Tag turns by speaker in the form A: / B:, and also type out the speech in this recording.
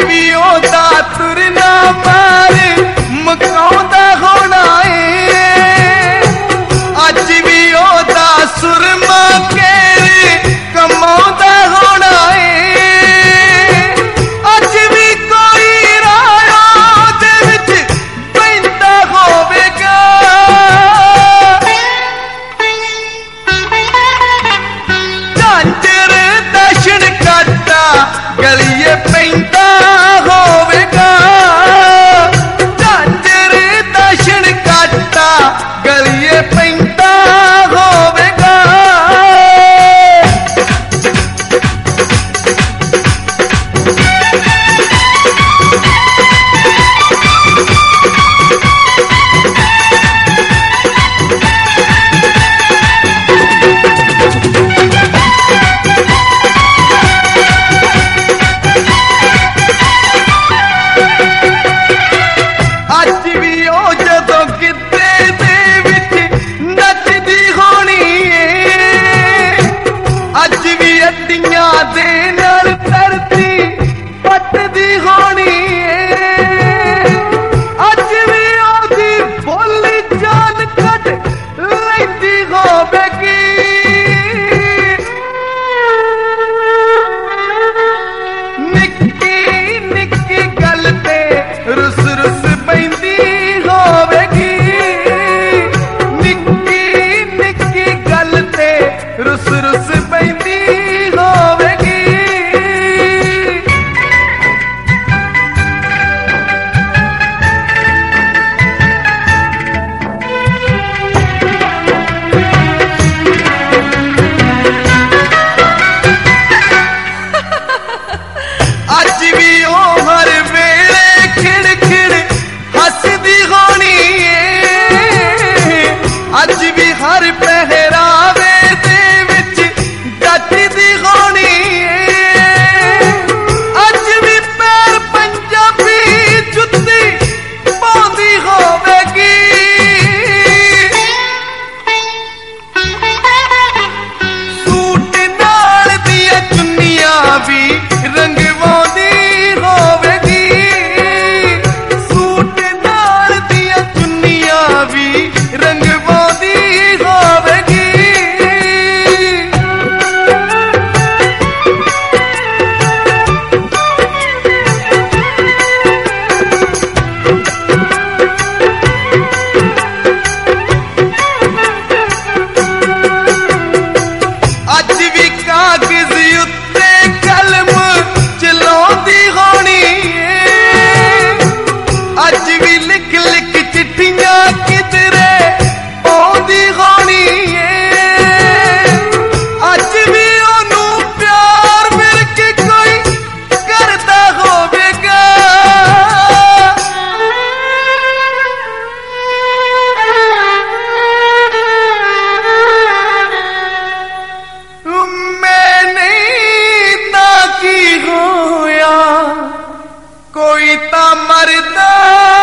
A: भी ओदा तुरना मार मकाउंदा होना है अज भी ओदा सुरमा केर कमाउंदा होना है अज भी कोई राह दे विच पैंदा होवेगा झांझर दर्शन करता गलिए पैंदा होवेगा झांझर दर्शन करता गलिए पैंदा होवेगा अज भी ओ जदों गिद्दे दे विच नचदी होनी है अज भी अड्डियां दे नाल धरती पटदी होनी है अज भी ओदी बोली जान कट लैंदी होवेगी निक्की निक्की गल ते रुस रुस पैंदी होवेगी निक्की निक्की गल ते रुस रुस पैंदी होवेगी अज भी ओ हर वेले खिड़ खिड़ हसदी होनी है अज भी हर पहरावे दे विच जचदी होनी है अज भी पैर पंजाबी जुत्ती पाउंदी होवेगी सूट नाल दियां चुन्नियां भी रंगवाउंदी होवेगी सूट नाल दियां चुन्नियां भी रंगवाउंदी होवेगी अज भी कागज उत्ते कलम चलाउंदी होनी है अज भी लिख लिख चिट्ठियां किधरे पाउंदी होनी है अज भी ओनू प्यार मिल के कोई करदा होवेगा मैं नहीं ता की होया कोई ता मरदा